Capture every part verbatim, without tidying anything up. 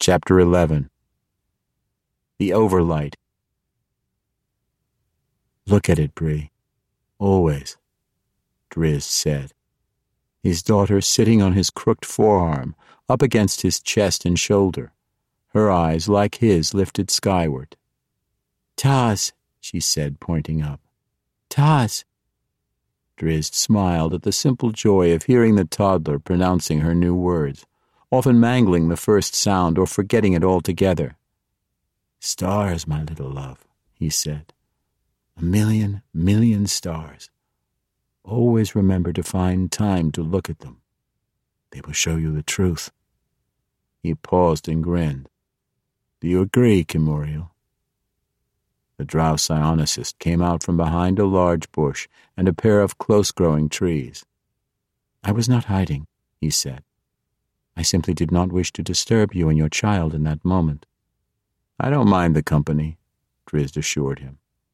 Chapter eleven. The Overlight. "Look at it, Bree. Always," Driz said, his daughter sitting on his crooked forearm, up against his chest and shoulder, her eyes, like his, lifted skyward. "Taz," she said, pointing up. "Taz." Driz smiled at the simple joy of hearing the toddler pronouncing her new words, often mangling the first sound or forgetting it altogether. "Stars, my little love," he said. "A million, million stars. Always remember to find time to look at them. They will show you the truth." He paused and grinned. "Do you agree, Kimuriel?" The drow psionicist came out from behind a large bush and a pair of close-growing trees. "I was not hiding," he said. "I simply did not wish to disturb you and your child in that moment." "I don't mind the company," Drizzt assured him.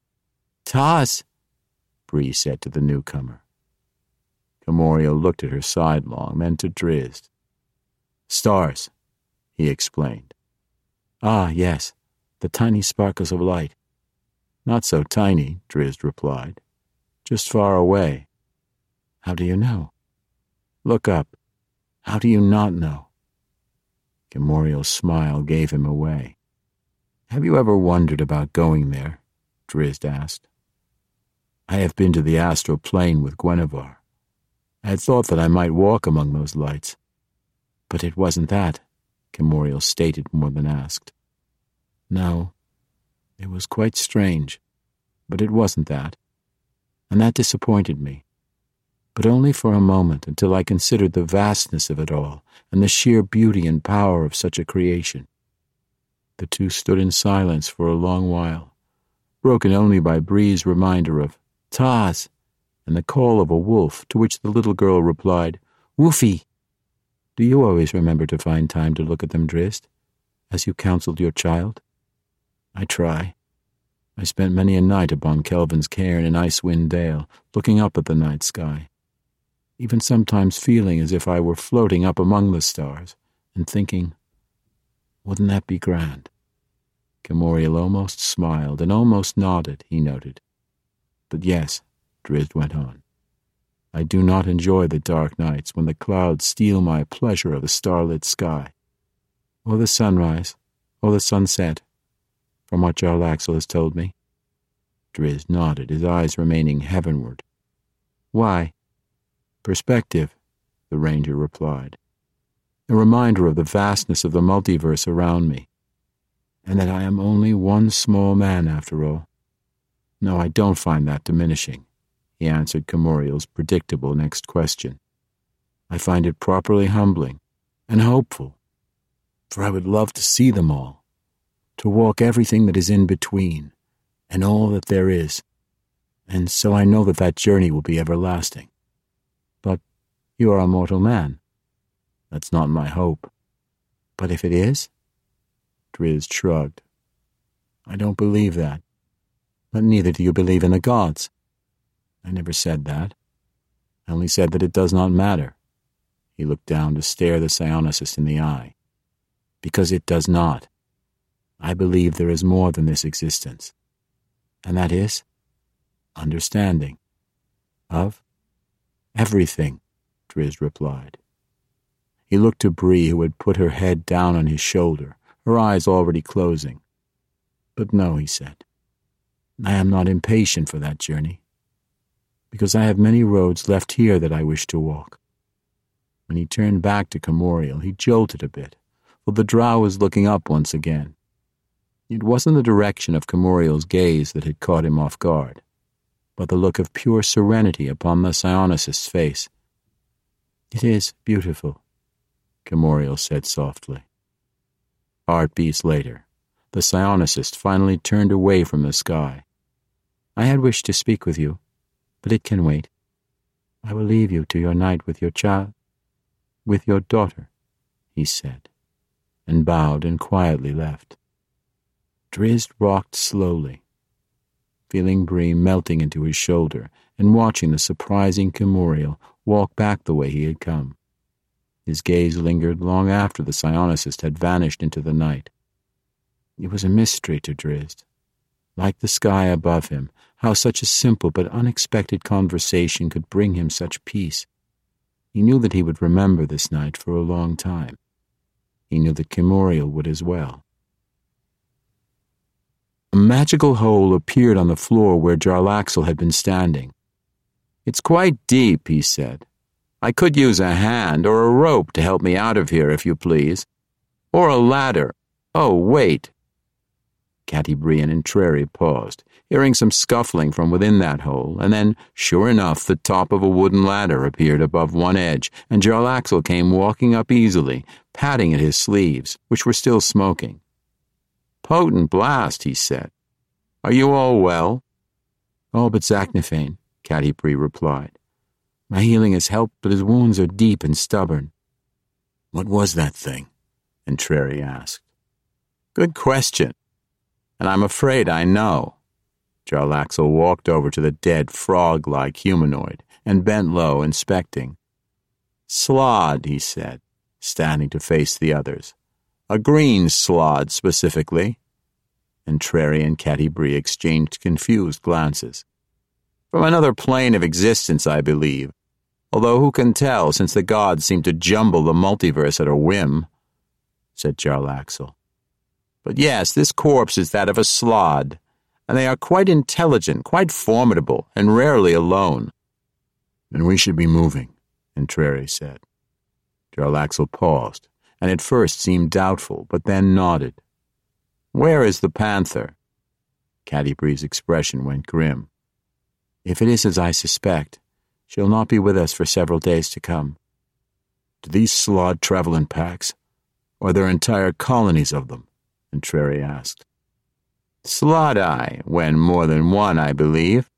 "Taz," Bree said to the newcomer. Kimuriel looked at her sidelong, then to Drizzt. "Stars," he explained. "Ah, yes, the tiny sparkles of light." "Not so tiny," Drizzt replied. "Just far away." "How do you know?" "Look up." "How do you not know?" Kimuriel's smile gave him away. "Have you ever wondered about going there?" Drizzt asked. "I have been to the astral plane with Gwenevere. I had thought that I might walk among those lights. But it wasn't that," Kimuriel stated more than asked. "No, it was quite strange, but it wasn't that. And that disappointed me. But only for a moment, until I considered the vastness of it all and the sheer beauty and power of such a creation." The two stood in silence for a long while, broken only by Bree's reminder of "Taz," and the call of a wolf, to which the little girl replied, "Woofie." "Do you always remember to find time to look at them, Drizzt, as you counseled your child?" "I try. I spent many a night upon Kelvin's cairn in Icewind Dale, looking up at the night sky, even sometimes feeling as if I were floating up among the stars, and thinking, wouldn't that be grand?" Kimuriel almost smiled and almost nodded, he noted. "But yes," Drizzt went on, "I do not enjoy the dark nights when the clouds steal my pleasure of the starlit sky, or the sunrise, or the sunset, from what Jarl Axel has told me." Drizzt nodded, his eyes remaining heavenward. "Why?" "Perspective," the ranger replied. "A reminder of the vastness of the multiverse around me, and that I am only one small man after all. No, I don't find that diminishing," he answered Kimuriel's predictable next question. "I find it properly humbling and hopeful, for I would love to see them all, to walk everything that is in between, and all that there is, and so I know that that journey will be everlasting." "But you are a mortal man." "That's not my hope." "But if it is?" Drizzt shrugged. "I don't believe that. But neither do you believe in the gods." "I never said that. I only said that it does not matter." He looked down to stare the psionicist in the eye. "Because it does not. I believe there is more than this existence. And that is understanding of everything," Drizzt replied. He looked to Bree, who had put her head down on his shoulder, her eyes already closing. "But no," he said, "I am not impatient for that journey, because I have many roads left here that I wish to walk." When he turned back to Kimuriel, he jolted a bit, for the drow was looking up once again. It wasn't the direction of Kimuriel's gaze that had caught him off guard, but the look of pure serenity upon the psionicist's face. "It is beautiful," Kimuriel said softly. Heartbeats later, the psionicist finally turned away from the sky. "I had wished to speak with you, but it can wait. I will leave you to your night with your child, with your daughter," he said, and bowed and quietly left. Drizzt rocked slowly, feeling Bree melting into his shoulder and watching the surprising Kimuriel walk back the way he had come. His gaze lingered long after the psionicist had vanished into the night. It was a mystery to Drizzt. Like the sky above him, how such a simple but unexpected conversation could bring him such peace. He knew that he would remember this night for a long time. He knew that Kimuriel would as well. A magical hole appeared on the floor where Jarlaxle had been standing. "It's quite deep," he said. "I could use a hand or a rope to help me out of here, if you please. Or a ladder. Oh, wait." Catti-brie and Entreri paused, hearing some scuffling from within that hole, and then, sure enough, the top of a wooden ladder appeared above one edge, and Jarlaxle came walking up easily, patting at his sleeves, which were still smoking. "Potent blast," he said. "Are you all well?" "All but Zaknafein," Catti-brie replied. "My healing has helped, but his wounds are deep and stubborn." "What was that thing?" Entreri asked. "Good question. And I'm afraid I know." Jarlaxle walked over to the dead frog-like humanoid and bent low, inspecting. "Slod," he said, standing to face the others. "A green slod, specifically." Entreri and Catti-brie exchanged confused glances. "From another plane of existence, I believe. Although who can tell, since the gods seem to jumble the multiverse at a whim," said Jarlaxle. "But yes, this corpse is that of a slod, and they are quite intelligent, quite formidable, and rarely alone." "Then we should be moving," Entreri said. Jarlaxle paused, and at first seemed doubtful, but then nodded. "Where is the panther?" Catti-brie's expression went grim. "If it is as I suspect, she'll not be with us for several days to come." "Do these slod travel in packs? Or are there entire colonies of them?" Entreri asked. "Slod-eye, when more than one, I believe.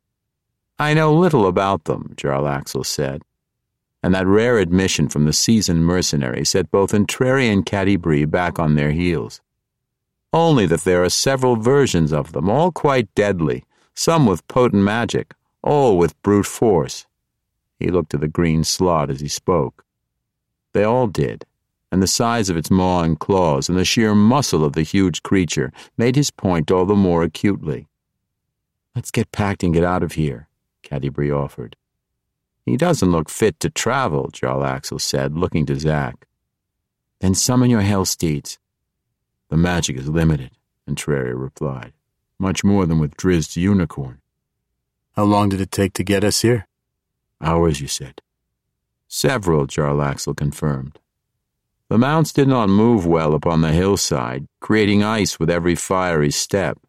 I know little about them," Jarlaxle said, and that rare admission from the seasoned mercenary set both Entreri and Catti-brie back on their heels. "Only that there are several versions of them, all quite deadly, some with potent magic, all with brute force." He looked to the green slod as he spoke. They all did, and the size of its maw and claws and the sheer muscle of the huge creature made his point all the more acutely. "Let's get packed and get out of here," Catti-brie offered. "He doesn't look fit to travel," Jarlaxle said, looking to Zak. "Then summon your hell steeds." "The magic is limited," Entreri replied. "Much more than with Drizzt's unicorn." "How long did it take to get us here?" "Hours, you said." "Several," Jarlaxle confirmed. "The mounts did not move well upon the hillside, creating ice with every fiery step.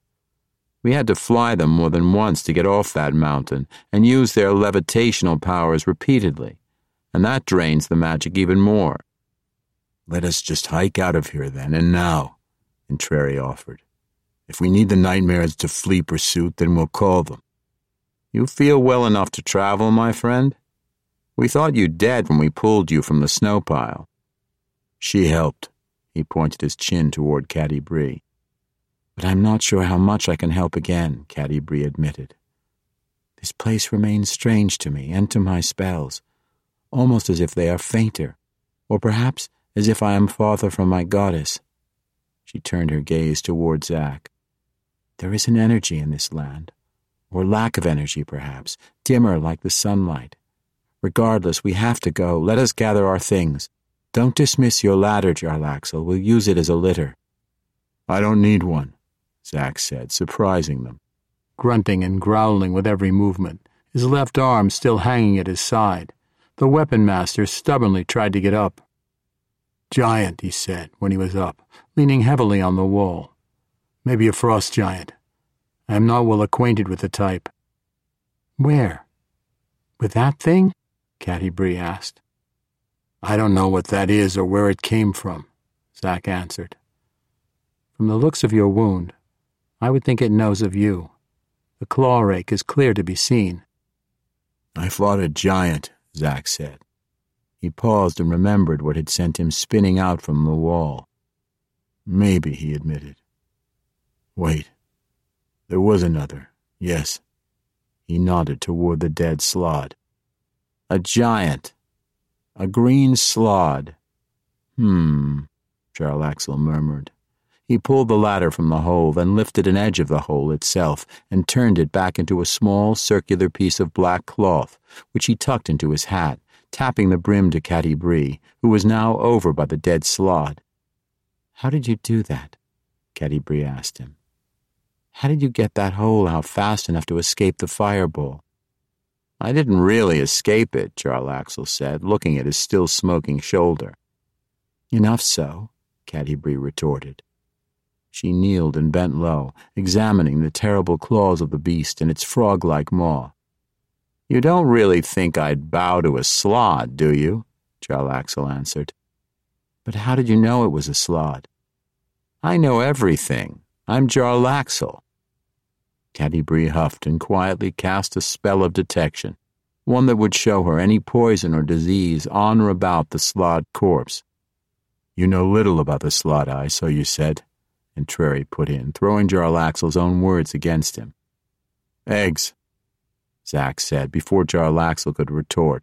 We had to fly them more than once to get off that mountain and use their levitational powers repeatedly, and that drains the magic even more." "Let us just hike out of here then, and now," Entreri offered. "If we need the nightmares to flee pursuit, then we'll call them." "You feel well enough to travel, my friend? We thought you dead when we pulled you from the snow pile." "She helped." He pointed his chin toward Catti-brie. "But I'm not sure how much I can help again," Catti-brie admitted. "This place remains strange to me and to my spells, almost as if they are fainter, or perhaps as if I am farther from my goddess." She turned her gaze toward Zak. "There is an energy in this land, or lack of energy perhaps, dimmer like the sunlight. Regardless, we have to go. Let us gather our things. Don't dismiss your ladder, Jarlaxle. We'll use it as a litter." "I don't need one," Zak said, surprising them. Grunting and growling with every movement, his left arm still hanging at his side, the weapon master stubbornly tried to get up. "Giant," he said when he was up, leaning heavily on the wall. "Maybe a frost giant. I am not well acquainted with the type." "Where? With that thing?" Catti-brie asked. "I don't know what that is or where it came from," Zak answered. "From the looks of your wound, I would think it knows of you. The claw rake is clear to be seen." "I fought a giant," Zak said. He paused and remembered what had sent him spinning out from the wall. "Maybe," he admitted. "Wait. There was another. Yes." He nodded toward the dead slod. "A giant. A green slod," Hmm, Jarlaxle murmured. He pulled the ladder from the hole, then lifted an edge of the hole itself and turned it back into a small circular piece of black cloth, which he tucked into his hat, tapping the brim to Catti-brie, who was now over by the dead Slod. "How did you do that?" Catti-brie asked him. "How did you get that hole out fast enough to escape the fireball?" "I didn't really escape it," Jarlaxle said, looking at his still-smoking shoulder. "Enough so," Catti-brie retorted. She kneeled and bent low, examining the terrible claws of the beast and its frog-like maw. "You don't really think I'd bow to a Slod, do you?" Jarlaxle answered. "But how did you know it was a Slod?" "I know everything. I'm Jarlaxle." Catti-brie huffed and quietly cast a spell of detection, one that would show her any poison or disease on or about the Slod corpse. "You know little about the Slod-eye, so you said," Entreri put in, throwing Jarlaxle's own words against him. "Eggs," Zack said, before Jarlaxle could retort.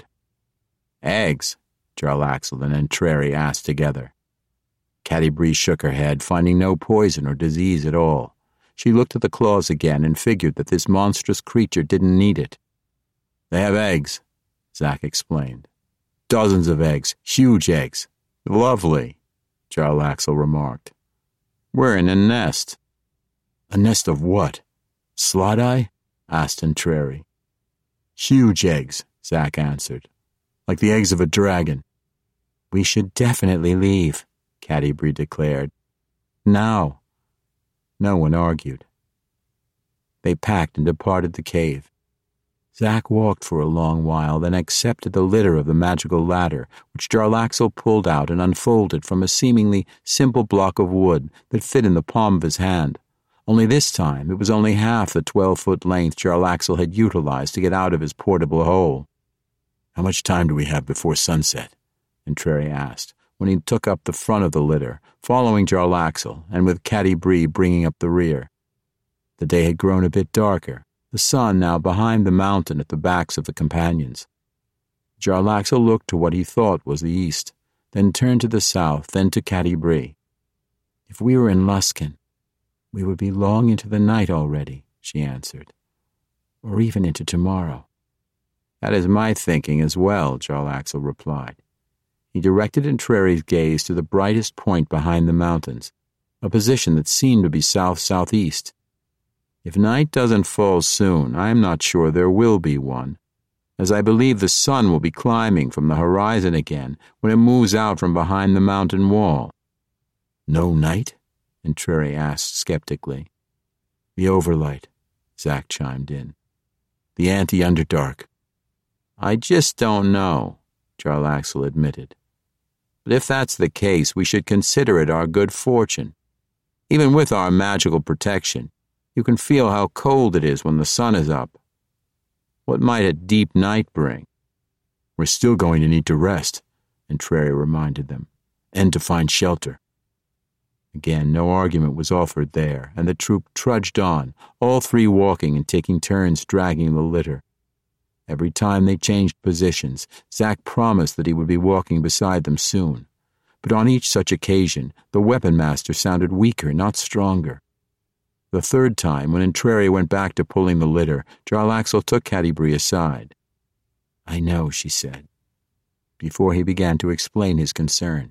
"Eggs?" Jarlaxle and Entreri asked together. Catti-brie shook her head, finding no poison or disease at all. She looked at the claws again and figured that this monstrous creature didn't need it. "They have eggs," Zack explained. "Dozens of eggs, huge eggs. Lovely," Jarlaxle remarked. "We're in a nest." "A nest of what? Slod-eye?" asked Entreri. "Huge eggs," Zack answered. "Like the eggs of a dragon." "We should definitely leave," Catti-brie declared. "Now." No one argued. They packed and departed the cave. Zack walked for a long while, then accepted the litter of the magical ladder, which Jarlaxle pulled out and unfolded from a seemingly simple block of wood that fit in the palm of his hand. Only this time it was only half the twelve-foot length Jarlaxle had utilized to get out of his portable hole. "How much time do we have before sunset?" Entreri asked, when he took up the front of the litter, following Jarlaxle, and with Catti-brie bringing up the rear. The day had grown a bit darker, the sun now behind the mountain at the backs of the companions. Jarlaxle looked to what he thought was the east, then turned to the south, then to Catti-brie. "If we were in Luskan, we would be long into the night already," she answered, "or even into tomorrow." "That is my thinking as well," Jarlaxle replied. He directed Entreri's gaze to the brightest point behind the mountains, a position that seemed to be south-southeast. "If night doesn't fall soon, I am not sure there will be one, as I believe the sun will be climbing from the horizon again when it moves out from behind the mountain wall." "No night?" Entreri asked skeptically. "The overlight," Zack chimed in. "The anti-underdark." "I just don't know," Jarlaxle admitted. "But if that's the case, we should consider it our good fortune. Even with our magical protection, you can feel how cold it is when the sun is up. What might a deep night bring?" "We're still going to need to rest," Entreri reminded them, "and to find shelter." Again, no argument was offered there, and the troop trudged on, all three walking and taking turns dragging the litter. Every time they changed positions, Zack promised that he would be walking beside them soon. But on each such occasion, the weapon master sounded weaker, not stronger. The third time, when Entreri went back to pulling the litter, Jarlaxle took Catti-brie aside. "I know," she said, before he began to explain his concern.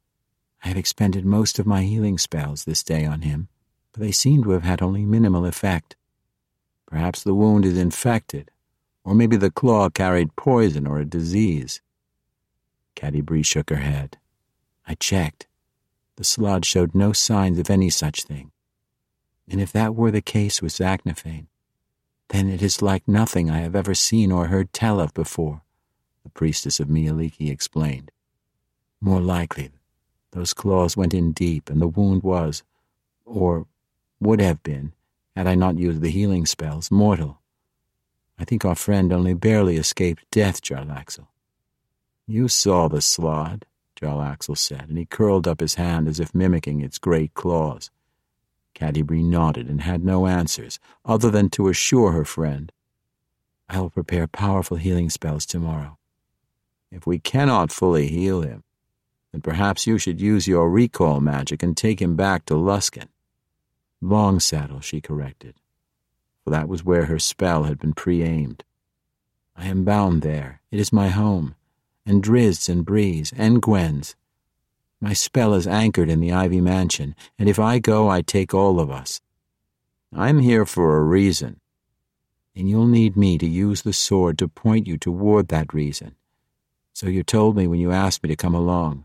"I have expended most of my healing spells this day on him, but they seem to have had only minimal effect. Perhaps the wound is infected, or maybe the claw carried poison or a disease." Catti-brie shook her head. "I checked. The Slod showed no signs of any such thing. And if that were the case with Zaknafein, then it is like nothing I have ever seen or heard tell of before," the priestess of Mieliki explained. "More likely, those claws went in deep, and the wound was, or would have been, had I not used the healing spells, mortal. I think our friend only barely escaped death, Jarlaxle." "You saw the Slod," Jarlaxle said, and he curled up his hand as if mimicking its great claws. Catti-brie nodded and had no answers, other than to assure her friend, "I will prepare powerful healing spells tomorrow." "If we cannot fully heal him, then perhaps you should use your recall magic and take him back to Luskan. Longsaddle, she corrected, for that was where her spell had been pre-aimed. I am bound there. It is my home, and Drizzt's and Bree's and Gwen's. My spell is anchored in the Ivy Mansion, and if I go, I take all of us. I'm here for a reason, and you'll need me to use the sword to point you toward that reason. So you told me when you asked me to come along.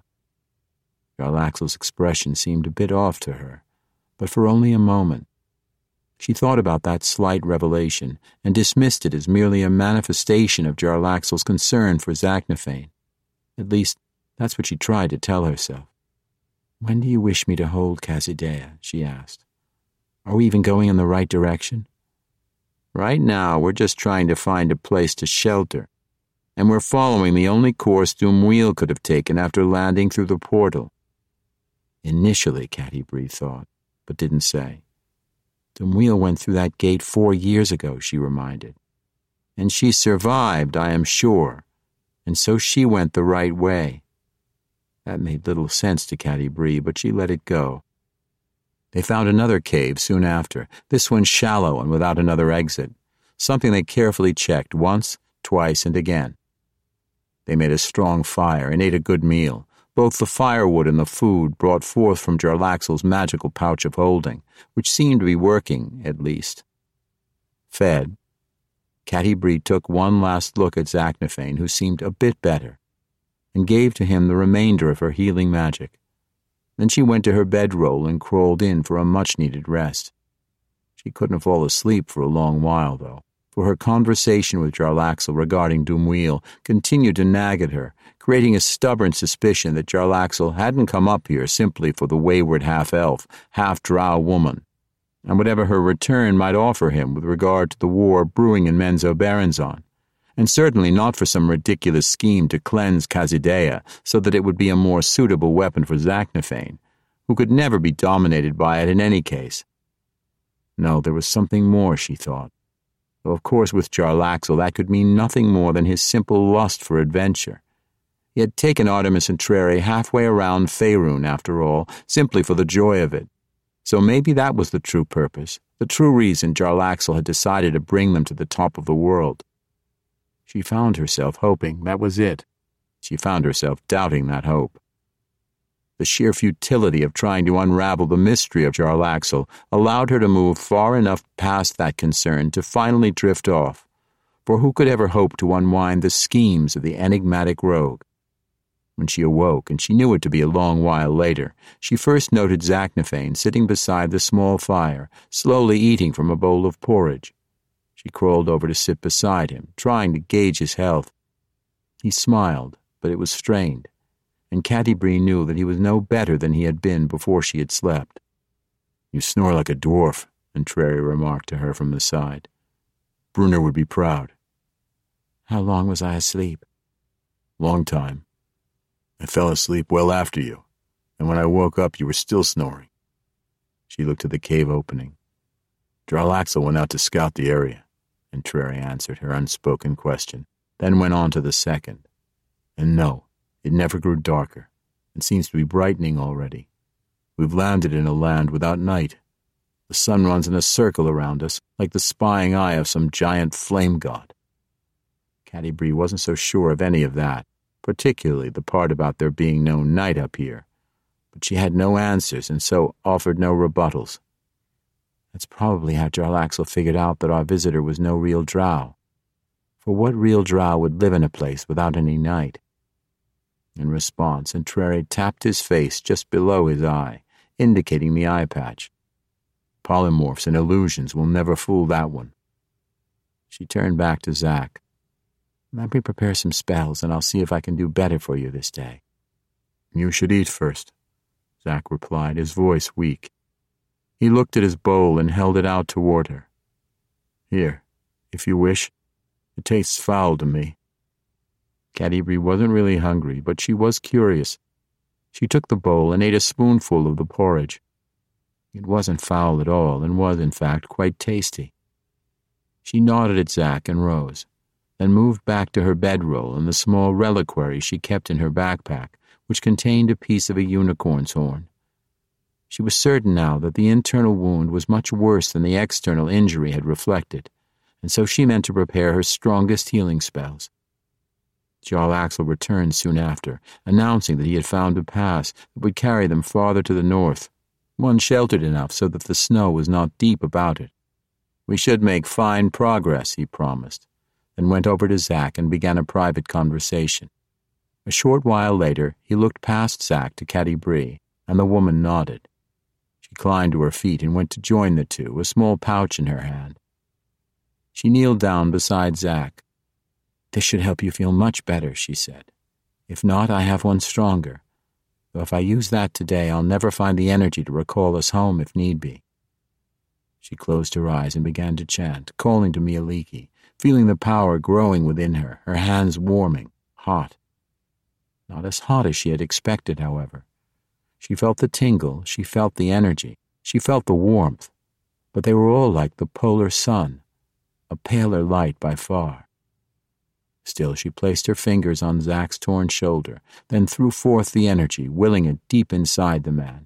Jarlaxle's expression seemed a bit off to her, but for only a moment. She thought about that slight revelation and dismissed it as merely a manifestation of Jarlaxle's concern for Zaknafein. At least, that's what she tried to tell herself. When do you wish me to hold Khazidea? She asked. Are we even going in the right direction? Right now, we're just trying to find a place to shelter, and we're following the only course Dumweel could have taken after landing through the portal. Initially, Catti-brie thought, but didn't say. Dumweel went through that gate four years ago, she reminded. And she survived, I am sure, and so she went the right way. That made little sense to Catti-brie, but she let it go. They found another cave soon after, this one shallow and without another exit, something they carefully checked once, twice, and again. They made a strong fire and ate a good meal, both the firewood and the food brought forth from Jarlaxle's magical pouch of holding, which seemed to be working, at least. Fed, Catti-brie took one last look at Zaknafein, who seemed a bit better, and gave to him the remainder of her healing magic. Then she went to her bedroll and crawled in for a much-needed rest. She couldn't fall asleep for a long while, though, for her conversation with Jarlaxle regarding Dumweel continued to nag at her, creating a stubborn suspicion that Jarlaxle hadn't come up here simply for the wayward half-elf, half-drow woman, and whatever her return might offer him with regard to the war brewing in Menzoberranzan, and certainly not for some ridiculous scheme to cleanse Khazidea so that it would be a more suitable weapon for Zaknafein, who could never be dominated by it in any case. No, there was something more, she thought. Though of course with Jarlaxle that could mean nothing more than his simple lust for adventure. He had taken Artemis and Treri halfway around Faerun, after all, simply for the joy of it. So maybe that was the true purpose, the true reason Jarlaxle had decided to bring them to the top of the world. She found herself hoping that was it. She found herself doubting that hope. The sheer futility of trying to unravel the mystery of Jarlaxle allowed her to move far enough past that concern to finally drift off, for who could ever hope to unwind the schemes of the enigmatic rogue? When she awoke, and she knew it to be a long while later, she first noted Zaknafein sitting beside the small fire, slowly eating from a bowl of porridge. She crawled over to sit beside him, trying to gauge his health. He smiled, but it was strained, and Catti-brie knew that he was no better than he had been before she had slept. You snore like a dwarf, and Treri remarked to her from the side. Brunner would be proud. How long was I asleep? Long time. I fell asleep well after you, and when I woke up you were still snoring. She looked at the cave opening. Jarlaxle went out to scout the area, and Treri answered her unspoken question, then went on to the second. And no, it never grew darker, and seems to be brightening already. We've landed in a land without night. The sun runs in a circle around us, like the spying eye of some giant flame god. Catti-brie wasn't so sure of any of that, particularly the part about there being no night up here, but she had no answers and so offered no rebuttals. That's probably how Jarlaxle figured out that our visitor was no real drow. For what real drow would live in a place without any night? In response, Treri tapped his face just below his eye, indicating the eye patch. Polymorphs and illusions will never fool that one. She turned back to Zak. Let me prepare some spells, and I'll see if I can do better for you this day. You should eat first, Zak replied, his voice weak. He looked at his bowl and held it out toward her. Here, if you wish. It tastes foul to me. Catti-brie wasn't really hungry, but she was curious. She took the bowl and ate a spoonful of the porridge. It wasn't foul at all, and was, in fact, quite tasty. She nodded at Zak and rose, then moved back to her bedroll and the small reliquary she kept in her backpack, which contained a piece of a unicorn's horn. She was certain now that the internal wound was much worse than the external injury had reflected, and so she meant to prepare her strongest healing spells. Jarl Axel returned soon after, announcing that he had found a pass that would carry them farther to the north, one sheltered enough so that the snow was not deep about it. We should make fine progress, he promised, then went over to Zack and began a private conversation. A short while later, he looked past Zack to Catti Brie, and the woman nodded. She climbed to her feet and went to join the two, a small pouch in her hand. She kneeled down beside Zack. "This should help you feel much better," she said. "If not, I have one stronger. Though if I use that today, I'll never find the energy to recall us home if need be." She closed her eyes and began to chant, calling to Mieliki, feeling the power growing within her, her hands warming, hot. Not as hot as she had expected, however. She felt the tingle, she felt the energy, she felt the warmth, but they were all like the polar sun, a paler light by far. Still, she placed her fingers on Zack's torn shoulder, then threw forth the energy, willing it deep inside the man.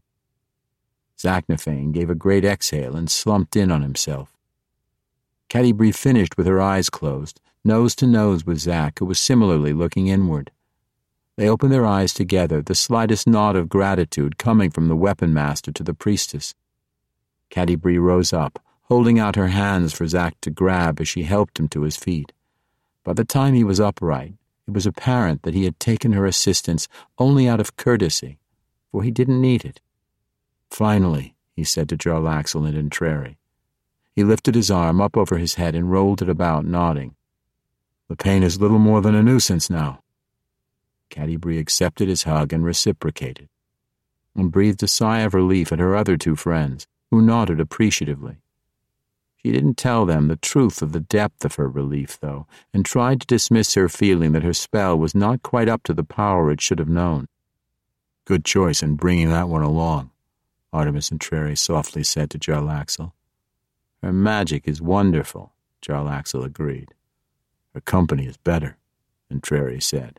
Zaknafein gave a great exhale and slumped in on himself. Catti Brie finished with her eyes closed, nose to nose with Zack, who was similarly looking inward. They opened their eyes together, the slightest nod of gratitude coming from the weapon master to the priestess. Catti Brie rose up, holding out her hands for Zack to grab as she helped him to his feet. By the time he was upright, it was apparent that he had taken her assistance only out of courtesy, for he didn't need it. "Finally," he said to Jarl Axel and Entreri. He lifted his arm up over his head and rolled it about, nodding. "The pain is little more than a nuisance now." Catti Brie accepted his hug and reciprocated, and breathed a sigh of relief at her other two friends, who nodded appreciatively. She didn't tell them the truth of the depth of her relief, though, and tried to dismiss her feeling that her spell was not quite up to the power it should have known. "Good choice in bringing that one along," Artemis Entreri softly said to Jarl Axel. "Her magic is wonderful," Jarl Axel agreed. "Her company is better," Entreri said.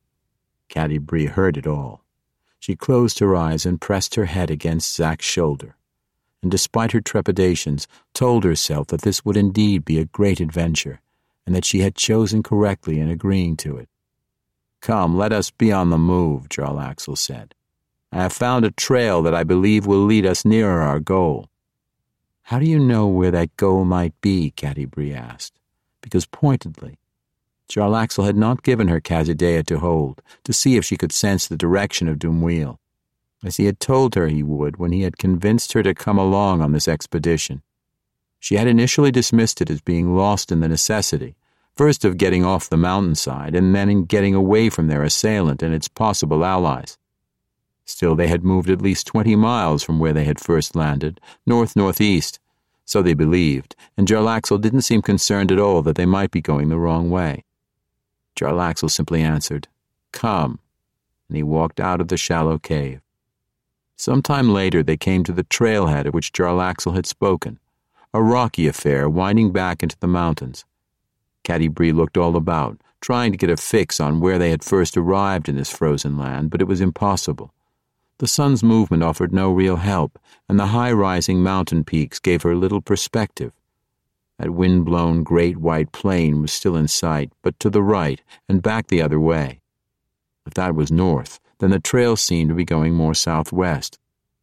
Catti Brie heard it all. She closed her eyes and pressed her head against Zack's shoulder, and despite her trepidations, told herself that this would indeed be a great adventure, and that she had chosen correctly in agreeing to it. "Come, let us be on the move," Jarl Axel said. "I have found a trail that I believe will lead us nearer our goal." "How do you know where that goal might be?" Catti Brie asked, because pointedly, Jarl Axel had not given her Khazidea to hold, to see if she could sense the direction of Dumweel, as he had told her he would when he had convinced her to come along on this expedition. She had initially dismissed it as being lost in the necessity, first of getting off the mountainside, and then in getting away from their assailant and its possible allies. Still, they had moved at least twenty miles from where they had first landed, north-northeast, so they believed, and Jarl Axel didn't seem concerned at all that they might be going the wrong way. Jarl Axel simply answered, "Come," and he walked out of the shallow cave. Sometime later they came to the trailhead of which Jarl Axel had spoken, a rocky affair winding back into the mountains. Catti Brie looked all about, trying to get a fix on where they had first arrived in this frozen land, but it was impossible. The sun's movement offered no real help, and the high-rising mountain peaks gave her little perspective. That wind-blown great white plain was still in sight, but to the right and back the other way. If that was north, then the trail seemed to be going more southwest.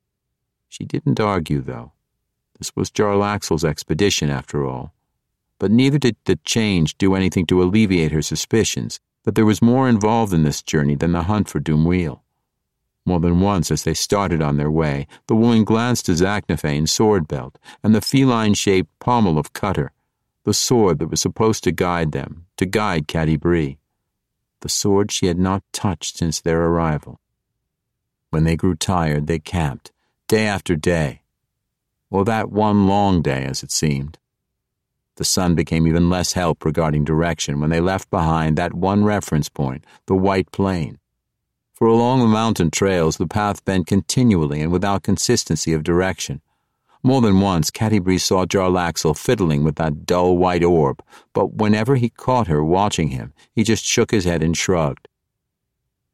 She didn't argue, though. This was Jarl Axel's expedition, after all. But neither did the change do anything to alleviate her suspicions that there was more involved in this journey than the hunt for Dumweel. More than once, as they started on their way, the woman glanced to Zaknafein's sword belt and the feline-shaped pommel of Cutter, the sword that was supposed to guide them, to guide Catti Brie. The sword she had not touched since their arrival. When they grew tired, they camped, day after day. Or that one long day, as it seemed. The sun became even less help regarding direction when they left behind that one reference point, the White Plain. For along the mountain trails, the path bent continually and without consistency of direction. More than once, Catti Brie saw Jarl Axel fiddling with that dull white orb, but whenever he caught her watching him, he just shook his head and shrugged.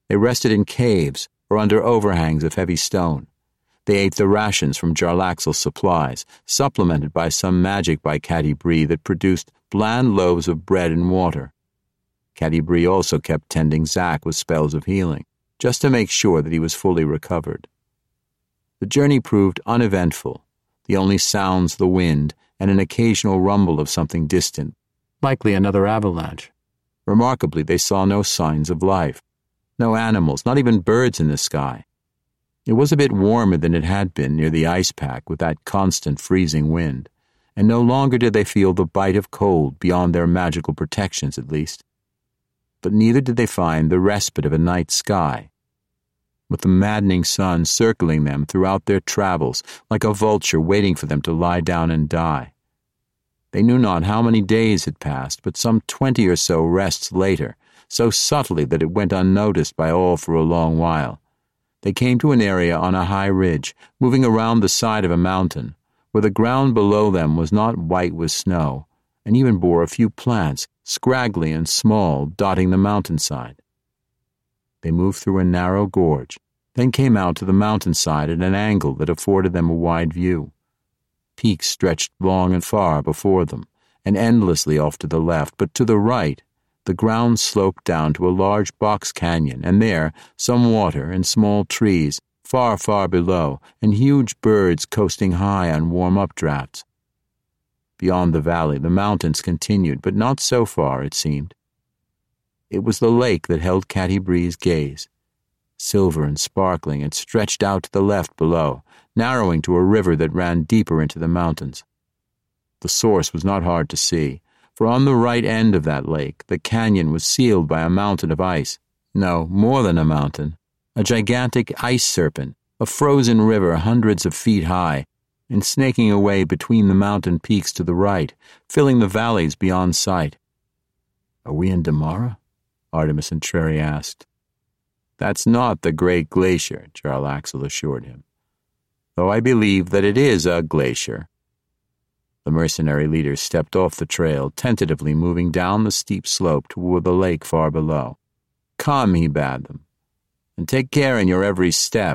They rested in caves or under overhangs of heavy stone. They ate the rations from Jarlaxle's supplies, supplemented by some magic by Catti Brie that produced bland loaves of bread and water. Catti Brie also kept tending Zack with spells of healing, just to make sure that he was fully recovered. The journey proved uneventful, the only sounds the wind and an occasional rumble of something distant, likely another avalanche. Remarkably, they saw no signs of life, no animals, not even birds in the sky. It was a bit warmer than it had been near the ice pack with that constant freezing wind, and no longer did they feel the bite of cold beyond their magical protections, at least. But neither did they find the respite of a night sky, with the maddening sun circling them throughout their travels like a vulture waiting for them to lie down and die. They knew not how many days had passed, but some twenty or so rests later, so subtly that it went unnoticed by all for a long while. They came to an area on a high ridge, moving around the side of a mountain, where the ground below them was not white with snow, and even bore a few plants, scraggly and small, dotting the mountainside. They moved through a narrow gorge, then came out to the mountainside at an angle that afforded them a wide view. Peaks stretched long and far before them, and endlessly off to the left, but to the right, the ground sloped down to a large box canyon, and there, some water and small trees, far, far below, and huge birds coasting high on warm updrafts. Beyond the valley, the mountains continued, but not so far, it seemed. It was the lake that held Catti Brie's gaze. Silver and sparkling, it stretched out to the left below, narrowing to a river that ran deeper into the mountains. The source was not hard to see, for on the right end of that lake, the canyon was sealed by a mountain of ice. No, more than a mountain. A gigantic ice serpent, a frozen river hundreds of feet high, and snaking away between the mountain peaks to the right, filling the valleys beyond sight. "Are we in Damara?" Artemis Entreri asked. "That's not the great glacier," Jarlaxle assured him, "though I believe that it is a glacier." The mercenary leader stepped off the trail, tentatively moving down the steep slope toward the lake far below. "Come," he bade them, "and take care in your every step."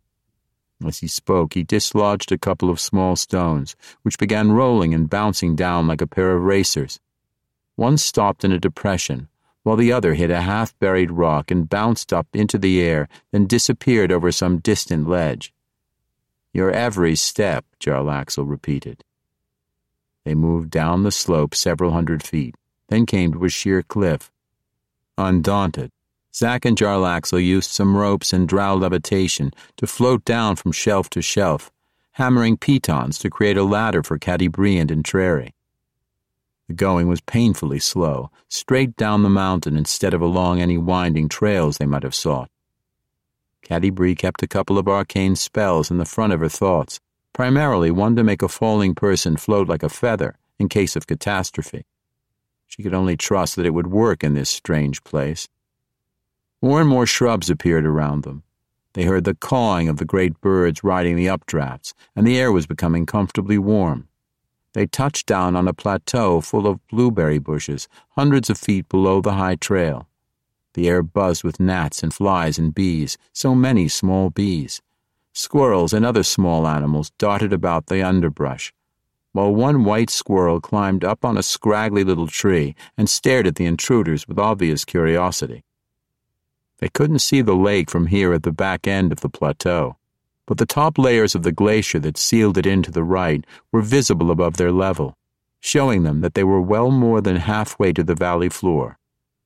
As he spoke, he dislodged a couple of small stones, which began rolling and bouncing down like a pair of racers. One stopped in a depression, while the other hit a half-buried rock and bounced up into the air, then disappeared over some distant ledge. "Your every step," Jarlaxle repeated. They moved down the slope several hundred feet, then came to a sheer cliff. Undaunted, Zack and Jarlaxle used some ropes and drow levitation to float down from shelf to shelf, hammering pitons to create a ladder for Catti Brie and Entreri. The going was painfully slow, straight down the mountain instead of along any winding trails they might have sought. Catti Brie kept a couple of arcane spells in the front of her thoughts, primarily one to make a falling person float like a feather in case of catastrophe. She could only trust that it would work in this strange place. More and more shrubs appeared around them. They heard the cawing of the great birds riding the updrafts, and the air was becoming comfortably warm. They touched down on a plateau full of blueberry bushes, hundreds of feet below the high trail. The air buzzed with gnats and flies and bees, so many small bees. Squirrels and other small animals darted about the underbrush, while one white squirrel climbed up on a scraggly little tree and stared at the intruders with obvious curiosity. They couldn't see the lake from here at the back end of the plateau, but the top layers of the glacier that sealed it in to the right were visible above their level, showing them that they were well more than halfway to the valley floor.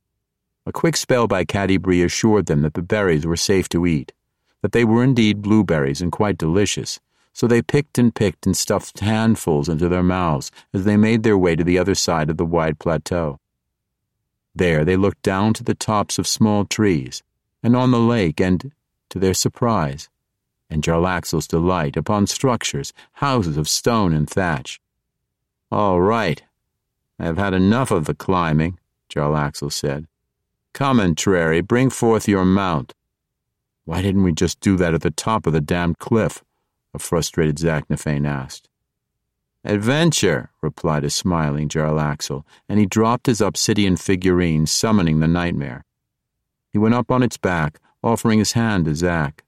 A quick spell by Catti Brie assured them that the berries were safe to eat, that they were indeed blueberries and quite delicious, so they picked and picked and stuffed handfuls into their mouths as they made their way to the other side of the wide plateau. There they looked down to the tops of small trees, and on the lake, and, to their surprise, and Jarlaxle's delight, upon structures, houses of stone and thatch. "All right, I have had enough of the climbing," Jarlaxle said. "Come, Entreri, bring forth your mount." "Why didn't we just do that at the top of the damned cliff?" a frustrated Zaknafein asked. "Adventure," replied a smiling Jarlaxle, and he dropped his obsidian figurine, summoning the nightmare. He went up on its back, offering his hand to Zack.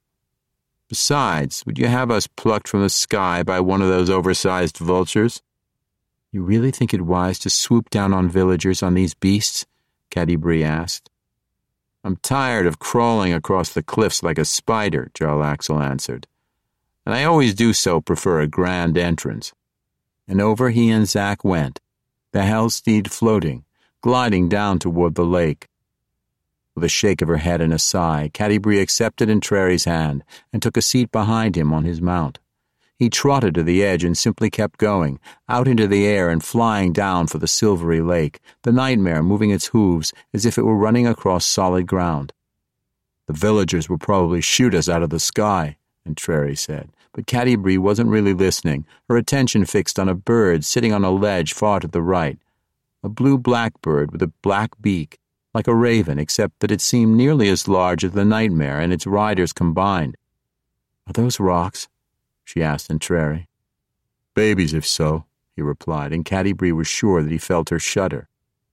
Besides, would you have us plucked from the sky by one of those oversized vultures? You really think it wise to swoop down on villagers on these beasts? Catti-brie asked. I'm tired of crawling across the cliffs like a spider, Jarlaxle answered. And I always do so prefer a grand entrance. And over he and Zack went, the Hellsteed floating, gliding down toward the lake. With a shake of her head and a sigh, Catti-brie accepted Entreri's hand and took a seat behind him on his mount. He trotted to the edge and simply kept going, out into the air and flying down for the silvery lake, the nightmare moving its hooves as if it were running across solid ground. The villagers will probably shoot us out of the sky, Entreri said, but Catti-brie wasn't really listening, her attention fixed on a bird sitting on a ledge far to the right, a blue blackbird with a black beak, like a raven, except that it seemed nearly as large as the nightmare and its riders combined. Are those rocks? She asked Entreri. Babies, if so, he replied, and Catti-brie was sure that he felt her shudder.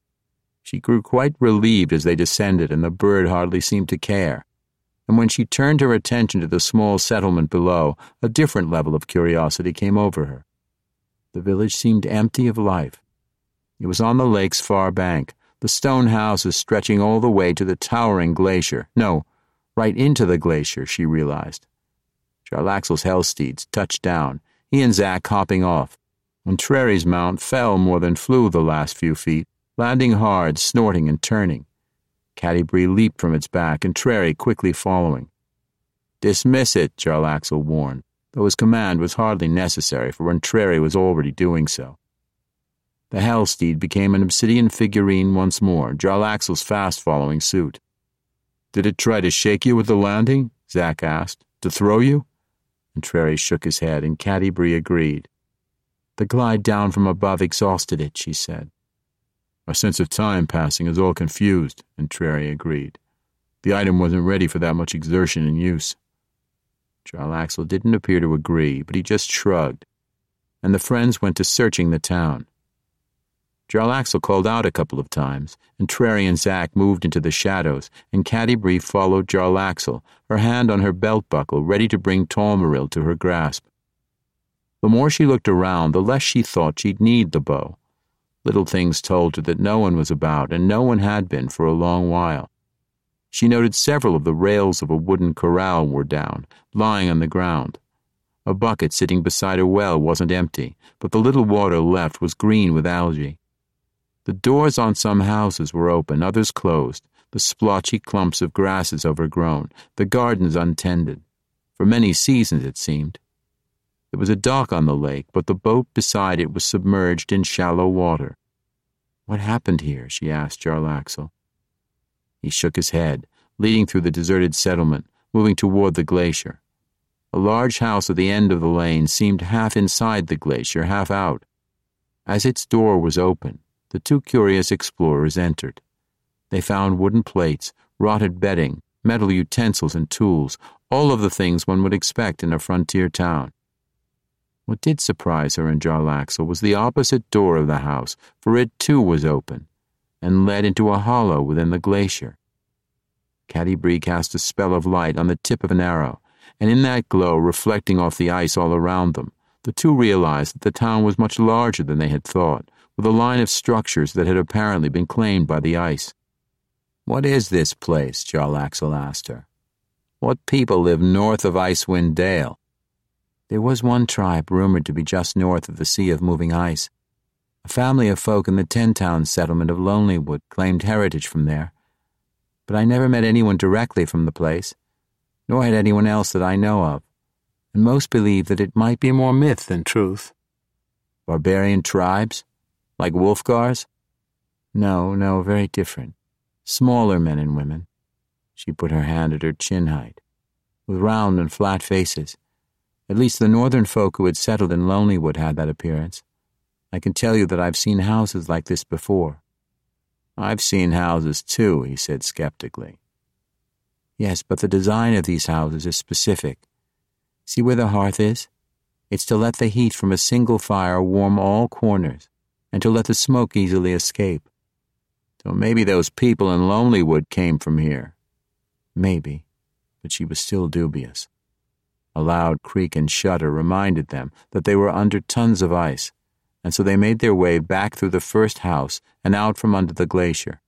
She grew quite relieved as they descended, and the bird hardly seemed to care. And when she turned her attention to the small settlement below, a different level of curiosity came over her. The village seemed empty of life. It was on the lake's far bank, the stone houses stretching all the way to the towering glacier. No, right into the glacier, she realized. Jarlaxle's Hellsteeds touched down, he and Zack hopping off. Entreri's mount fell more than flew the last few feet, landing hard, snorting and turning. Catti-brie leaped from its back, Entreri quickly following. Dismiss it, Jarlaxle warned, though his command was hardly necessary, for Entreri was already doing so. The Hellsteed became an obsidian figurine once more, Jarlaxle's fast following suit. Did it try to shake you with the landing? Zack asked. To throw you? Entreri shook his head, and Catti-brie agreed. The glide down from above exhausted it, she said. Our sense of time passing is all confused, Entreri agreed. The item wasn't ready for that much exertion and use. Jarlaxle didn't appear to agree, but he just shrugged, and the friends went to searching the town. Jarlaxle called out a couple of times, and Entreri and Zack moved into the shadows, and Catti-brie followed Jarlaxle, her hand on her belt buckle, ready to bring Tolmaril to her grasp. The more she looked around, the less she thought she'd need the bow. Little things told her that no one was about, and no one had been for a long while. She noted several of the rails of a wooden corral were down, lying on the ground. A bucket sitting beside a well wasn't empty, but the little water left was green with algae. The doors on some houses were open, others closed, the splotchy clumps of grasses overgrown, the gardens untended. For many seasons, it seemed. There was a dock on the lake, but the boat beside it was submerged in shallow water. What happened here? She asked Jarlaxle. He shook his head, leading through the deserted settlement, moving toward the glacier. A large house at the end of the lane seemed half inside the glacier, half out. As its door was open, the two curious explorers entered. They found wooden plates, rotted bedding, metal utensils and tools, all of the things one would expect in a frontier town. What did surprise her and Jarlaxle was the opposite door of the house, for it too was open, and led into a hollow within the glacier. Catti-brie cast a spell of light on the tip of an arrow, and in that glow, reflecting off the ice all around them, the two realized that the town was much larger than they had thought, with a line of structures that had apparently been claimed by the ice. What is this place? Jarlaxle asked her. What people live north of Icewind Dale? There was one tribe rumored to be just north of the Sea of Moving Ice. A family of folk in the ten-town settlement of Lonelywood claimed heritage from there. But I never met anyone directly from the place, nor had anyone else that I know of, and most believe that it might be more myth than truth. Barbarian tribes? Like Wulfgar's? No, no, very different. Smaller men and women. She put her hand at her chin height, with round and flat faces. At least the northern folk who had settled in Lonelywood had that appearance. I can tell you that I've seen houses like this before. I've seen houses too, he said skeptically. Yes, but the design of these houses is specific. See where the hearth is? It's to let the heat from a single fire warm all corners, and to let the smoke easily escape. So maybe those people in Lonelywood came from here. Maybe. but she was still dubious. A loud creak and shudder reminded them that they were under tons of ice, and so they made their way back through the first house and out from under the glacier.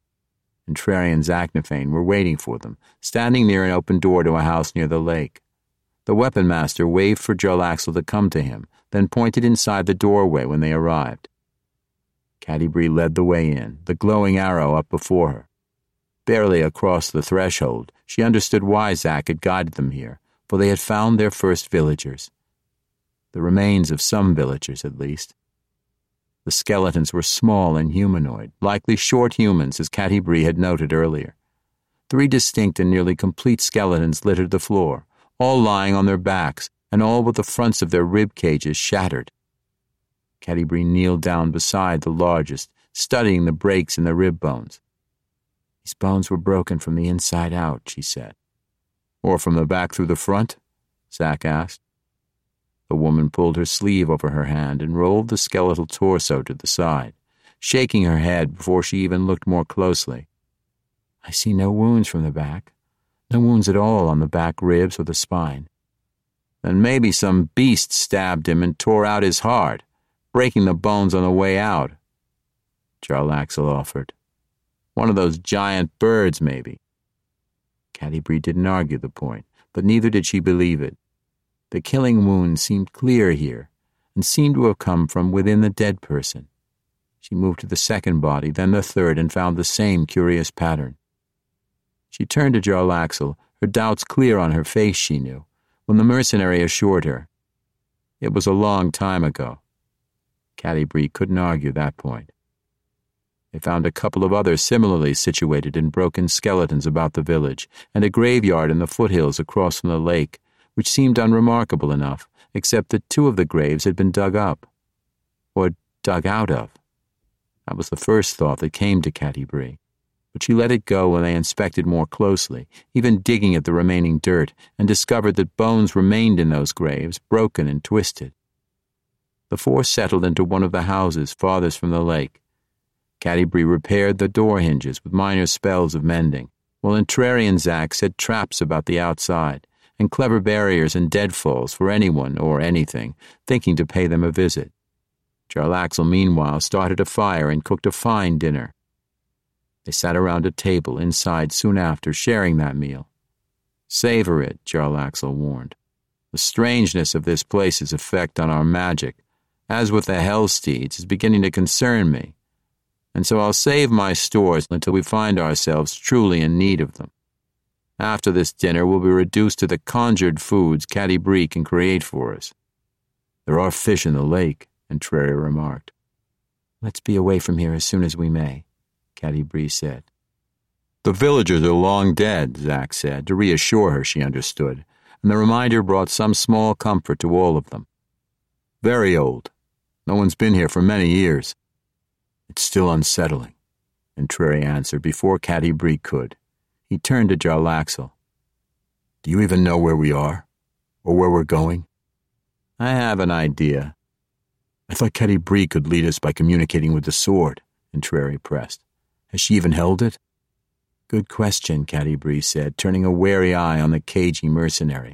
Entreri and Zaknafein were waiting for them, standing near an open door to a house near the lake. The weapon master waved for Jarlaxle to come to him, then pointed inside the doorway when they arrived. Catti-brie led the way in, the glowing arrow up before her. Barely across the threshold, she understood why Zak had guided them here, for they had found their first villagers. The remains of some villagers, at least. The skeletons were small and humanoid, likely short humans, as Catti-brie had noted earlier. Three distinct and nearly complete skeletons littered the floor, all lying on their backs, and all but the fronts of their rib cages shattered. Catti-brie kneeled down beside the largest, studying the breaks in the rib bones. These bones were broken from the inside out, she said. Or from the back through the front? Zak asked. The woman pulled her sleeve over her hand and rolled the skeletal torso to the side, shaking her head before she even looked more closely. I see no wounds from the back. No wounds at all on the back ribs or the spine. Then maybe some beast stabbed him and tore out his heart, breaking the bones on the way out, Jarlaxle offered. One of those giant birds, maybe. Catti-brie didn't argue the point, but neither did she believe it. The killing wound seemed clear here, and seemed to have come from within the dead person. She moved to the second body, then the third, and found the same curious pattern. She turned to Jarlaxle, her doubts clear on her face, she knew, when the mercenary assured her. It was a long time ago. Catti-brie couldn't argue that point. They found a couple of others similarly situated in broken skeletons about the village, and a graveyard in the foothills across from the lake, which seemed unremarkable enough, except that two of the graves had been dug up. Or dug out of. That was the first thought that came to Catti-brie, but she let it go when they inspected more closely, even digging at the remaining dirt, and discovered that bones remained in those graves, broken and twisted. The four settled into one of the houses farthest from the lake. Catti-brie repaired the door hinges with minor spells of mending, while Entreri and Zak set traps about the outside, and clever barriers and deadfalls for anyone or anything thinking to pay them a visit. Jarlaxle, meanwhile, started a fire and cooked a fine dinner. They sat around a table inside soon after, sharing that meal. Savor it, Jarlaxle warned. The strangeness of this place's effect on our magic, as with the Hellsteeds, is beginning to concern me, and so I'll save my stores until we find ourselves truly in need of them. After this dinner, we'll be reduced to the conjured foods Catti-brie can create for us. There are fish in the lake, Entreri remarked. Let's be away from here as soon as we may, Catti-brie said. The villagers are long dead, Zak said, to reassure her she understood, and the reminder brought some small comfort to all of them. Very old. No one's been here for many years. It's still unsettling, Entreri answered before Catti-brie could. He turned to Jarlaxle. Do you even know where we are? Or where we're going? I have an idea. I thought Catti-brie could lead us by communicating with the sword, Entreri pressed. Has she even held it? Good question, Catti-brie said, turning a wary eye on the cagey mercenary.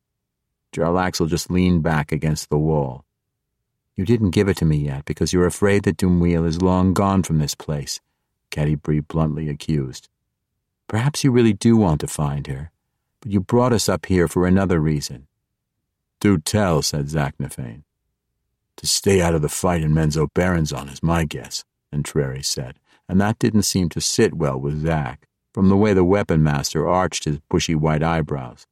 Jarlaxle just leaned back against the wall. You didn't give it to me yet because you're afraid that Dumweel is long gone from this place, Catti-brie bluntly accused. Perhaps you really do want to find her, but you brought us up here for another reason. Do tell, said Zaknafein. To stay out of the fight in Menzoberranzan is my guess, Entreri said, and that didn't seem to sit well with Zak, from the way the weapon master arched his bushy white eyebrows.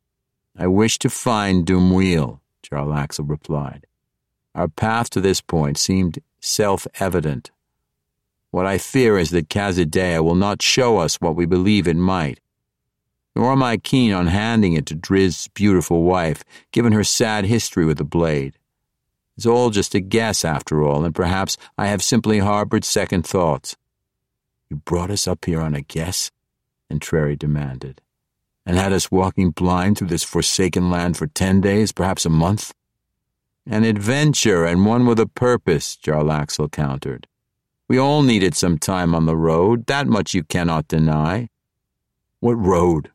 I wish to find Dumweel, Jarlaxle replied. Our path to this point seemed self-evident. What I fear is that Khazad-dûm will not show us what we believe it might. Nor am I keen on handing it to Drizzt's beautiful wife, given her sad history with the blade. It's all just a guess, after all, and perhaps I have simply harbored second thoughts. You brought us up here on a guess? Entreri demanded. And had us walking blind through this forsaken land for ten days, perhaps a month? An adventure, and one with a purpose, Jarlaxle countered. We all needed some time on the road, that much you cannot deny. What road?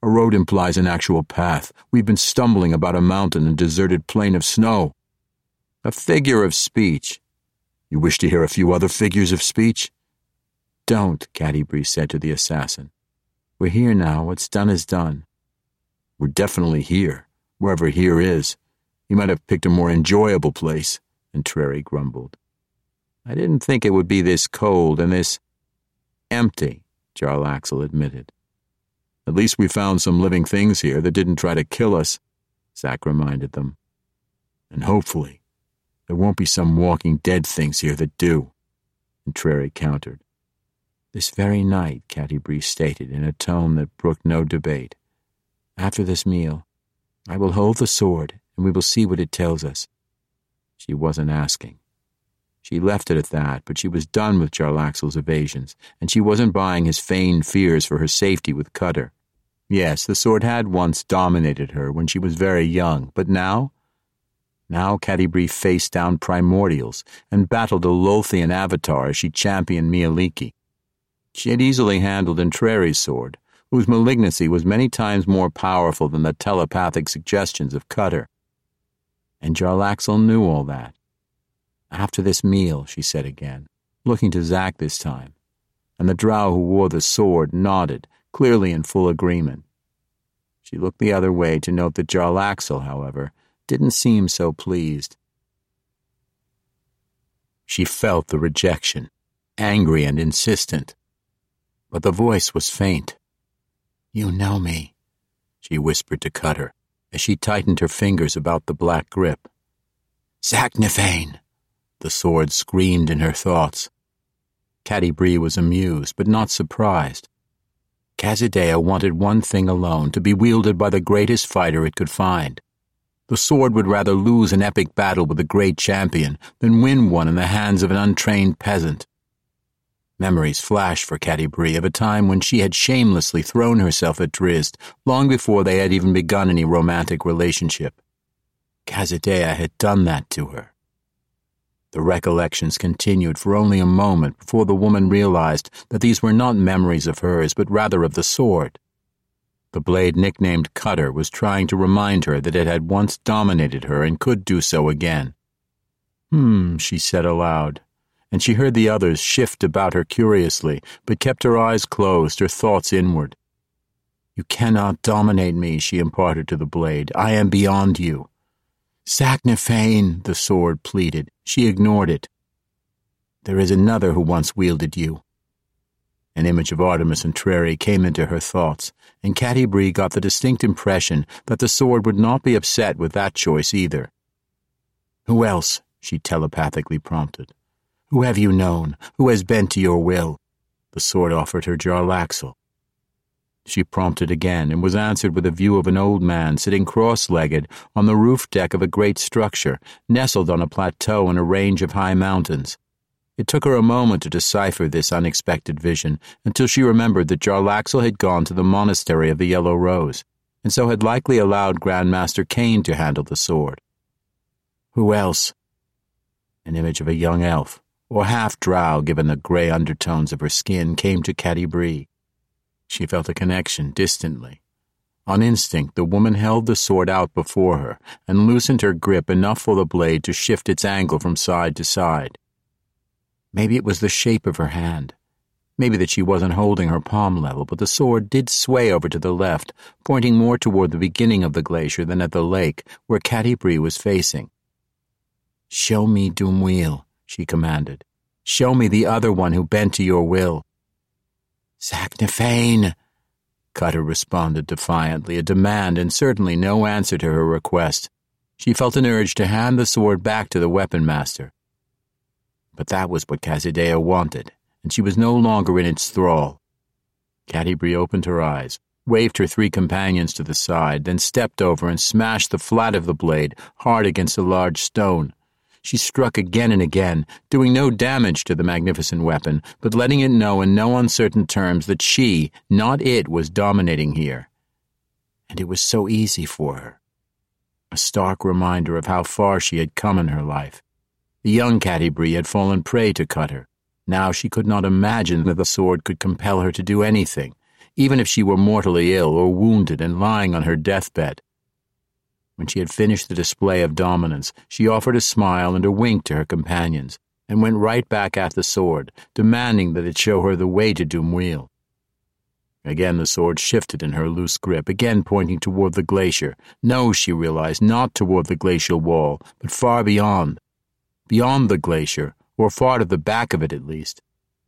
A road implies an actual path. We've been stumbling about a mountain and deserted plain of snow. A figure of speech. You wish to hear a few other figures of speech? Don't, Catti-brie said to the assassin. We're here now. What's done is done. We're definitely here, wherever here is. You might have picked a more enjoyable place, Entreri grumbled. I didn't think it would be this cold and this empty, Jarlaxle admitted. At least we found some living things here that didn't try to kill us, Zack reminded them. And hopefully, there won't be some walking dead things here that do, Entreri countered. This very night, Catti-brie stated in a tone that brooked no debate. After this meal, I will hold the sword, and we will see what it tells us. She wasn't asking. She left it at that, but she was done with Jarlaxle's evasions, and she wasn't buying his feigned fears for her safety with Cutter. Yes, the sword had once dominated her when she was very young, but now? Now Catti-brie faced down primordials and battled a Lothian avatar as she championed Mieliki. She had easily handled Entreri's sword, whose malignancy was many times more powerful than the telepathic suggestions of Cutter. And Jarlaxle knew all that. After this meal, she said again, looking to Zack this time, and the drow who wore the sword nodded, clearly in full agreement. She looked the other way to note that Jarlaxle, however, didn't seem so pleased. She felt the rejection, angry and insistent, but the voice was faint. You know me, she whispered to Cutter as she tightened her fingers about the black grip. Zaknafein, the sword screamed in her thoughts. Catti-brie was amused, but not surprised. Khazad-dûa wanted one thing alone, to be wielded by the greatest fighter it could find. The sword would rather lose an epic battle with a great champion than win one in the hands of an untrained peasant. Memories flashed for Catti-brie of a time when she had shamelessly thrown herself at Drizzt long before they had even begun any romantic relationship. Khazad-dûa had done that to her. The recollections continued for only a moment before the woman realized that these were not memories of hers, but rather of the sword. The blade nicknamed Cutter was trying to remind her that it had once dominated her and could do so again. Hmm, she said aloud, and she heard the others shift about her curiously, but kept her eyes closed, her thoughts inward. You cannot dominate me, she imparted to the blade. I am beyond you. Zaknafein, the sword pleaded. She ignored it. There is another who once wielded you. An image of Artemis Entreri came into her thoughts, and Catti-brie got the distinct impression that the sword would not be upset with that choice either. Who else? She telepathically prompted. Who have you known? Who has bent to your will? The sword offered her Jarlaxle. She prompted again, and was answered with a view of an old man sitting cross-legged on the roof deck of a great structure, nestled on a plateau in a range of high mountains. It took her a moment to decipher this unexpected vision, until she remembered that Jarlaxle had gone to the monastery of the Yellow Rose, and so had likely allowed Grandmaster Kain to handle the sword. Who else? An image of a young elf, or half-drow given the grey undertones of her skin, came to Catti-brie. She felt a connection distantly. On instinct, the woman held the sword out before her and loosened her grip enough for the blade to shift its angle from side to side. Maybe it was the shape of her hand. Maybe that she wasn't holding her palm level, but the sword did sway over to the left, pointing more toward the beginning of the glacier than at the lake, where Catti-brie was facing. Show me Dumweel, she commanded. Show me the other one who bent to your will. Zaknafein, Cutter responded defiantly, a demand and certainly no answer to her request. She felt an urge to hand the sword back to the weapon master. But that was what Khazad-dûa wanted, and she was no longer in its thrall. Catti-brie opened her eyes, waved her three companions to the side, then stepped over and smashed the flat of the blade hard against a large stone. She struck again and again, doing no damage to the magnificent weapon, but letting it know in no uncertain terms that she, not it, was dominating here. And it was so easy for her. A stark reminder of how far she had come in her life. The young Catti-brie had fallen prey to Cutter. Now she could not imagine that the sword could compel her to do anything, even if she were mortally ill or wounded and lying on her deathbed. When she had finished the display of dominance, she offered a smile and a wink to her companions, and went right back at the sword, demanding that it show her the way to Dumweel. Again the sword shifted in her loose grip, again pointing toward the glacier. No, she realized, not toward the glacial wall, but far beyond. Beyond the glacier, or far to the back of it at least.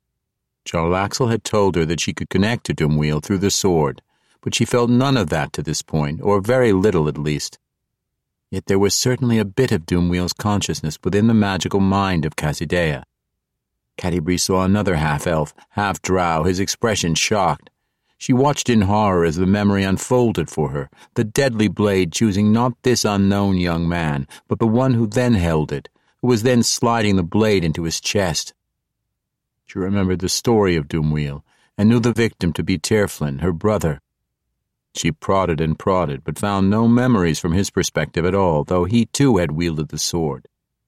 Jarl Axel had told her that she could connect to Dumweel through the sword, but she felt none of that to this point, or very little at least. Yet there was certainly a bit of Dumweel's consciousness within the magical mind of Cassideia. Catti-brie saw another half-elf, half-drow, his expression shocked. She watched in horror as the memory unfolded for her, the deadly blade choosing not this unknown young man, but the one who then held it, who was then sliding the blade into his chest. She remembered the story of Dumweel, and knew the victim to be Teirflin, her brother. She prodded and prodded, but found no memories from his perspective at all, though he too had wielded the sword.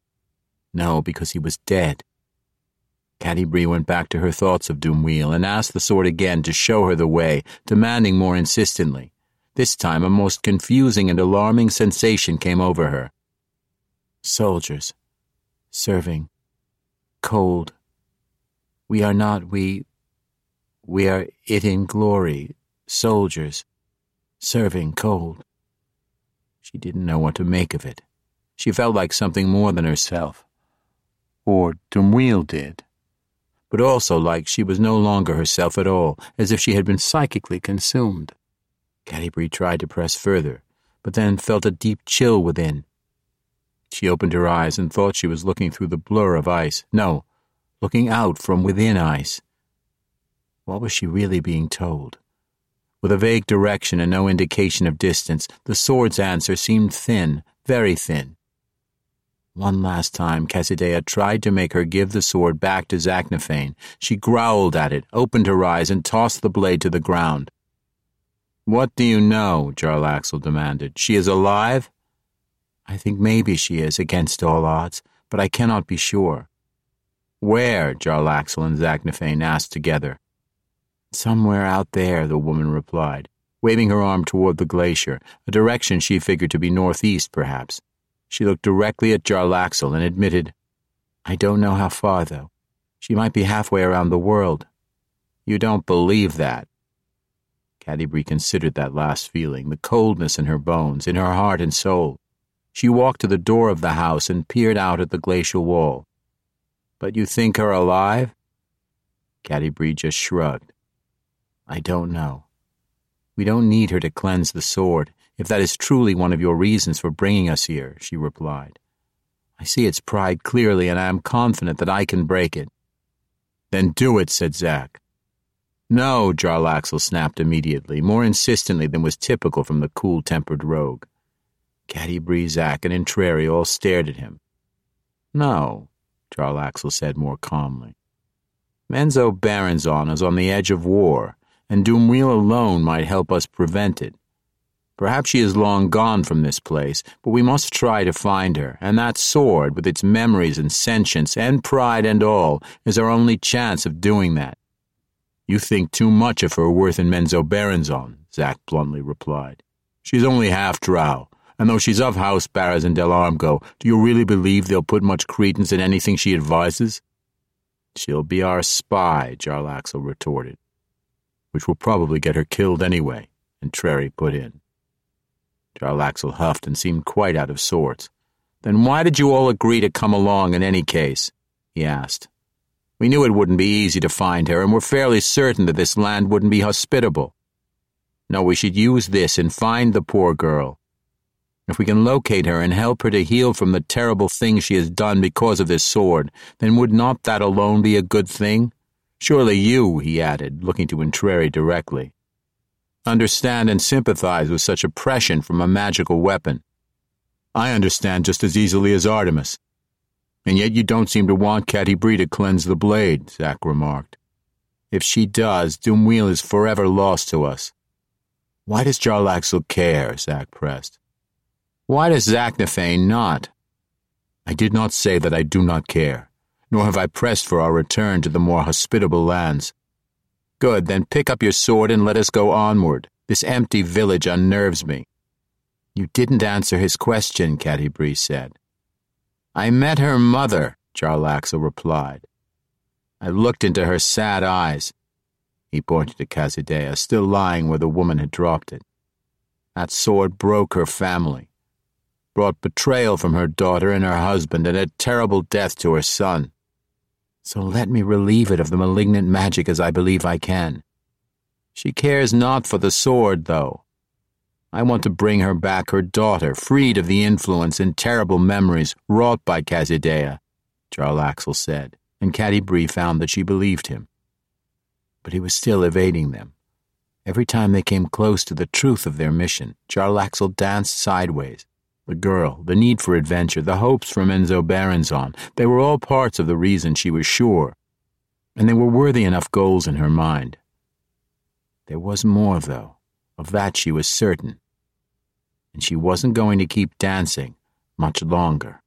No, because he was dead. Catti-brie went back to her thoughts of Dumweel and asked the sword again to show her the way, demanding more insistently. This time a most confusing and alarming sensation came over her. Soldiers. Serving. Cold. We are not we. We are it in glory. Soldiers. Serving cold. She didn't know what to make of it. She felt like something more than herself. Or Dumweel did. But also like she was no longer herself at all, as if she had been psychically consumed. Catti-brie tried to press further, but then felt a deep chill within. She opened her eyes and thought she was looking through the blur of ice. No, looking out from within ice. What was she really being told? With a vague direction and no indication of distance, the sword's answer seemed thin, very thin. One last time, Cassideia tried to make her give the sword back to Zaknafein. She growled at it, opened her eyes, and tossed the blade to the ground. "What do you know?" Jarl Axel demanded. "She is alive?" "I think maybe she is, against all odds, but I cannot be sure." "Where?" Jarl Axel and Zaknafein asked together. "Somewhere out there," the woman replied, waving her arm toward the glacier, a direction she figured to be northeast, perhaps. She looked directly at Jarl Axel and admitted, "I don't know how far, though. She might be halfway around the world." "You don't believe that?" Catti-brie considered that last feeling, the coldness in her bones, in her heart and soul. She walked to the door of the house and peered out at the glacial wall. "But you think her alive?" Catti-brie just shrugged. "I don't know. We don't need her to cleanse the sword, if that is truly one of your reasons for bringing us here," she replied. "I see its pride clearly, and I am confident that I can break it." "Then do it," said Zak. "No," Jarl Axel snapped immediately, more insistently than was typical from the cool-tempered rogue. Catti-brie, Zak, and Entreri all stared at him. "No," Jarl Axel said more calmly. "Menzo Berenzon is on the edge of war, and Dumweel alone might help us prevent it. Perhaps she is long gone from this place, but we must try to find her, and that sword, with its memories and sentience and pride and all, is our only chance of doing that." "You think too much of her worth in Menzo Berenzon," Zak bluntly replied. "She's only half-drow, and though she's of House Barras and Del Armgo, do you really believe they'll put much credence in anything she advises?" "She'll be our spy," Jarl Axel retorted. "Which will probably get her killed anyway," Entreri put in. Jarl Axel huffed and seemed quite out of sorts. "Then why did you all agree to come along in any case?" he asked. "We knew it wouldn't be easy to find her, and we're fairly certain that this land wouldn't be hospitable. No, we should use this and find the poor girl. If we can locate her and help her to heal from the terrible things she has done because of this sword, then would not that alone be a good thing? Surely you," he added, looking to Entreri directly, "understand and sympathize with such oppression from a magical weapon." "I understand just as easily as Artemis. And yet you don't seem to want Catti-brie to cleanse the blade," Zak remarked. "If she does, Dumweel is forever lost to us." "Why does Jarl Axel care?" Zak pressed. "Why does Zaknafein not?" "I did not say that I do not care, nor have I pressed for our return to the more hospitable lands. Good, then pick up your sword and let us go onward. This empty village unnerves me. You didn't answer his question, Catti-brie said. I met her mother, Jarlaxle replied. I looked into her sad eyes. He pointed to Khazad-dûm, still lying where the woman had dropped it. That sword broke her family, brought betrayal from her daughter and her husband, and a terrible death to her son. So let me relieve it of the malignant magic as I believe I can. She cares not for the sword, though. I want to bring her back her daughter, freed of the influence and terrible memories wrought by Khazad-dûm, Jarlaxle said, and Catti-brie found that she believed him. But he was still evading them. Every time they came close to the truth of their mission, Jarlaxle danced sideways. The girl, the need for adventure, the hopes for Menzoberranzan, they were all parts of the reason she was sure, and they were worthy enough goals in her mind. There was more, though. Of that she was certain. And she wasn't going to keep dancing much longer.